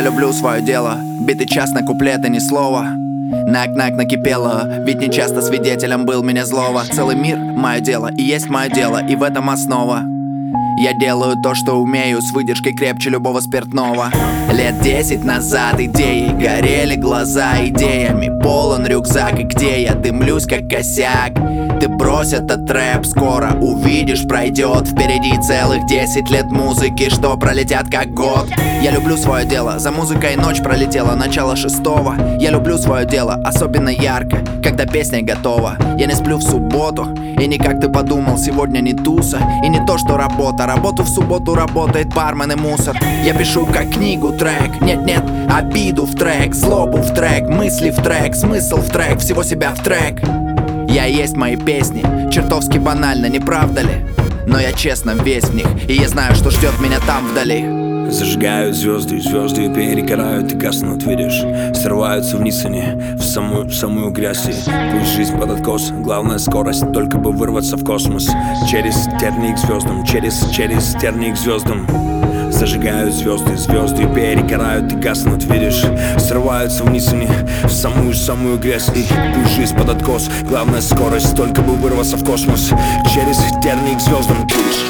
Я люблю свое дело, битый час на куплеты, ни слова. Нак-нак накипело, ведь не часто свидетелем был меня злого. Целый мир — мое дело, и есть мое дело, и в этом основа. Я делаю то, что умею, с выдержкой крепче любого спиртного. Лет 10 назад идеи горели глаза идеями. Полон рюкзак, и где я дымлюсь как косяк. Ты брось этот рэп, скоро увидишь, пройдет. Впереди целых 10 лет музыки, что пролетят как год. Я люблю свое дело, за музыкой ночь пролетела, начало 6-го. Я люблю свое дело, особенно ярко, когда песня готова. Я не сплю в субботу, и не как ты подумал, сегодня не туса. И не то, что работа, работу в субботу работает бармен и мусор. Я пишу как книгу трек, нет-нет, обиду в трек, злобу в трек, мысли в трек, смысл в трек, всего себя в трек. Я есть мои песни, чертовски банально, не правда ли? Но я честно весь в них, и я знаю, что ждет меня там вдали. Зажигают звезды, и звезды перегорают и гаснут, видишь. Срываются вниз они, в самую грязь. И пусть жизнь под откос, главная скорость, только бы вырваться в космос. Через тернии к звездам, через тернии к звездам. Зажигают звезды, звезды перегорают и гаснут, видишь. Срываются вниз они, в самую грязь. И пусть жизнь под откос, главная скорость, только бы вырваться в космос. Через тернии к звездам.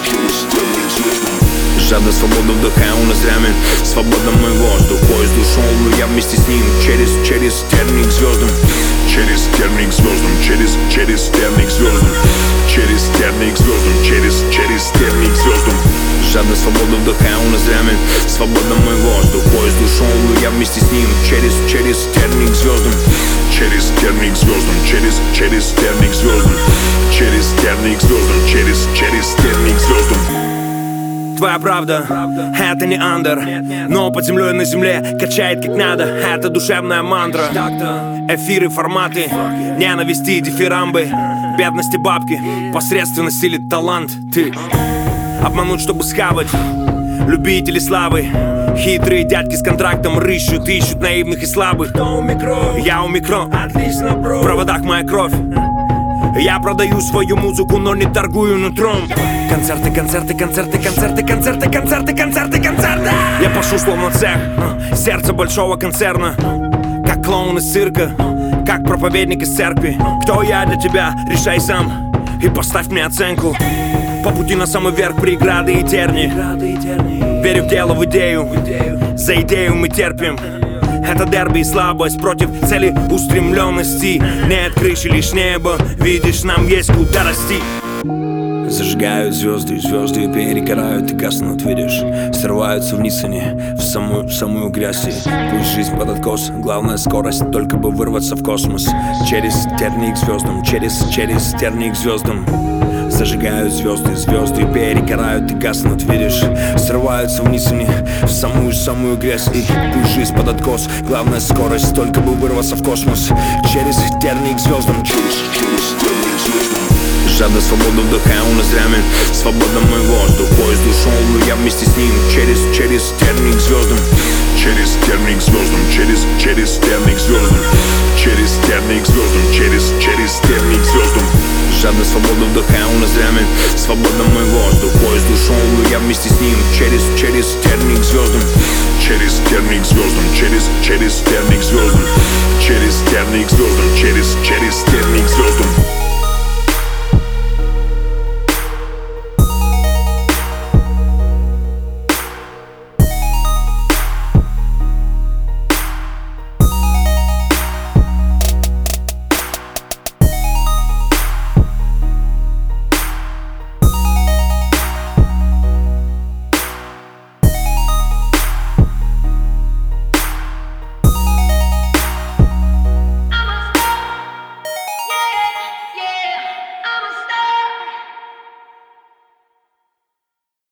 Жадно свободу вдыхаю ноздрями, свободно мой воздух. Поезд ушел, но я вместе с ним. Через тернии к звездам. Через тернии к звездам. Через тернии к звездам. Через тернии к звездам. Через тернии к звездам. Жадно свободу вдыхаю ноздрями, свободно мой воздух. Поезд ушел, но я вместе с ним. Через тернии к звездам. Через тернии к звездам. Через тернии к звездам. Через тернии к звездам. Через тернии к звездам. Твоя правда, это не андер, но под землей на земле качает как надо. Это душевная мантра. Эфиры, форматы, ненависти, дифирамбы, бедности, бабки, посредственность или талант. Ты обмануть, чтобы схавать. Любители славы, хитрые дядьки с контрактом рыщут, ищут наивных и слабых. Я у микро, отлично, бро. В проводах моя кровь. Я продаю свою музыку, но не торгую нутром. Концерты. Я пашу словно цех, сердце большого концерна. Как клоун из цирка, как проповедник из церкви. Кто я для тебя, решай сам и поставь мне оценку. По пути на самый верх преграды и терни. Верю в дело, в идею, за идею мы терпим. Это дерби и слабость против цели устремленности. Нет крыши, лишь небо, видишь, нам есть куда расти. Зажигают звезды, звезды перегорают и гаснут, видишь. Срываются вниз они, в самую грязь. И пусть жизнь под откос, главная скорость, только бы вырваться в космос. Через тернии к звездам, через тернии к звездам. Зажигают звезды, звезды перегорают и гаснут, видишь. Срываются вниз они, в самую грязь. И пусть жизнь под откос, главная скорость, только бы вырваться в космос. Через тернии к звездам. Жадно свободу вдыхаю ноздрями, свободно мой воздух. Поезд ушел, но я вместе с ним. Через тернии к звездам. Через тернии к звездам. Через тернии к звездам. Через тернии к звездам. Через тернии к звездам. Жадно свободу вдыхаю ноздрями, свободно мой воздух. Поезд ушел, но я вместе с ним. Через тернии к звездам. Через тернии к звездам. Через тернии к звездам.